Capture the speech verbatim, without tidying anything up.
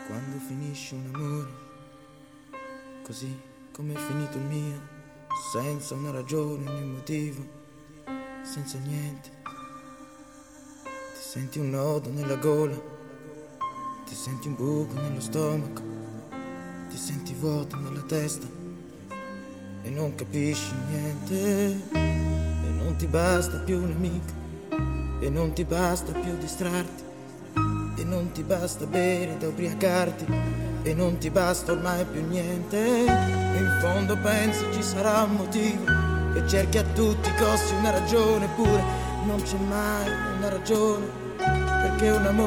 Quando finisce un amore, così come è finito il mio, senza una ragione né un motivo, senza niente. Ti senti un nodo nella gola, ti senti un buco nello stomaco, ti senti vuoto nella testa e non capisci niente. E non ti basta più un amico, e non ti basta più distrarti, e non ti basta bere da ubriacarti, e non ti basta ormai più niente. E in fondo pensi ci sarà un motivo, e cerchi a tutti i costi una ragione, pure non c'è mai una ragione, perché un amore